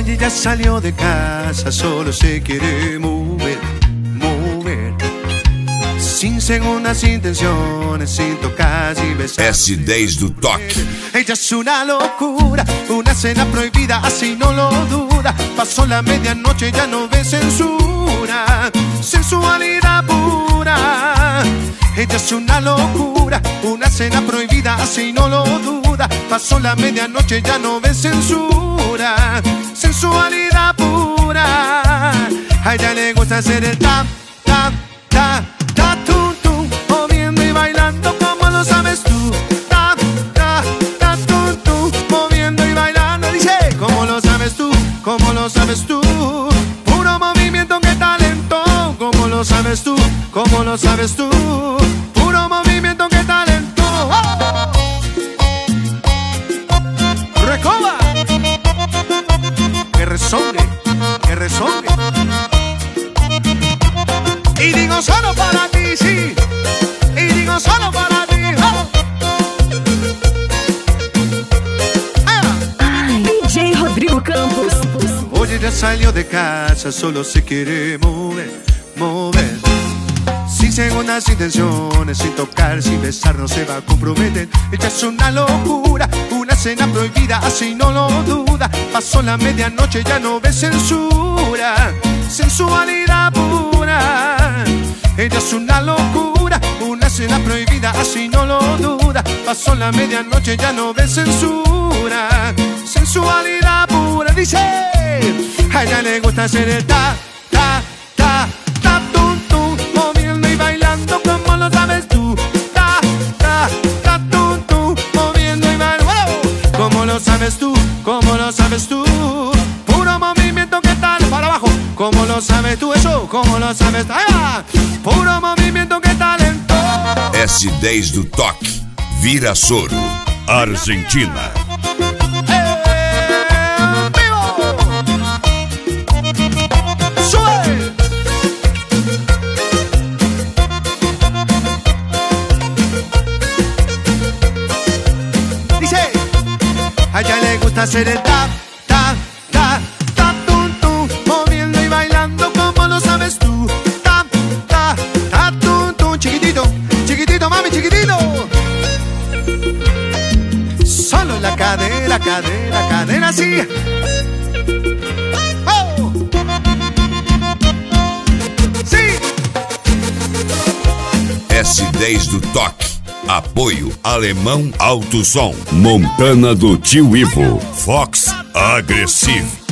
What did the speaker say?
Oye, ya salió de casa, solo se quiere mover, mover. Sin segundas intenciones, sin tocar y besar. S10 do toque. Ella es una locura, una cena prohibida, así no lo duda. Pasó la medianoche, ya no ve censura, sensualidad pura. Ella es una locura, una cena prohibida, así no lo duda. Pasó la medianoche, ya no ve censura, sensualidad pura. A ella le gusta hacer el tap, tap, tap, tap, tum, tum, moviendo y bailando como lo sabes tú. Tap, tap, tap, tum, tum, moviendo y bailando. Dice, ¿cómo lo sabes tú? ¿Cómo lo sabes tú? Puro movimiento, qué talento. ¿Cómo lo sabes tú? ¿Cómo lo sabes tú? Puro movimiento, qué talento. ¡Oh! Recoba. Que resongue, que resongue. Y digo solo para ti, sí. Y digo solo para ti. ¡Oh! DJ Rodrigo Campos. Oye, ya salió de casa, solo se quiere mover, mover. Sin segundas intenciones, sin tocar, sin besar, no se va a comprometer. Ella es una locura, una cena prohibida, así no lo duda. Pasó la medianoche, ya no ve censura, sensualidad pura. Ella es una locura, una cena prohibida, así no lo duda. Pasó la medianoche, ya no ve censura, sensualidad pura. Dice, a ella le gusta hacer el ta, ta, ta, ta, tum, tum, moviendo y bailando como lo sabes tú. Ta, ta, ta, tum, tum, moviendo y bailando. ¡Wow! ¿Cómo lo sabes tú? ¿Cómo lo sabes tú? Puro movimiento, ¿qué tal? Para abajo. ¿Cómo lo sabes tú eso? ¿Cómo lo sabes? ¡Ah! Puro movimiento, qué talento. S10 do toque. Virasoro, Argentina. A ella le gusta hacer el tap, tap, tap, tap, tum, tum, moviendo y bailando como lo sabes tú. Tap, tap, tap, tum, tum, chiquitito, chiquitito, mami, chiquitito. Solo la cadera, cadera, cadera, sí. Oh. Sí. S10 do toque. Apoio Alemão Alto Som. Montana do Tio Ivo. Fox Agressivo.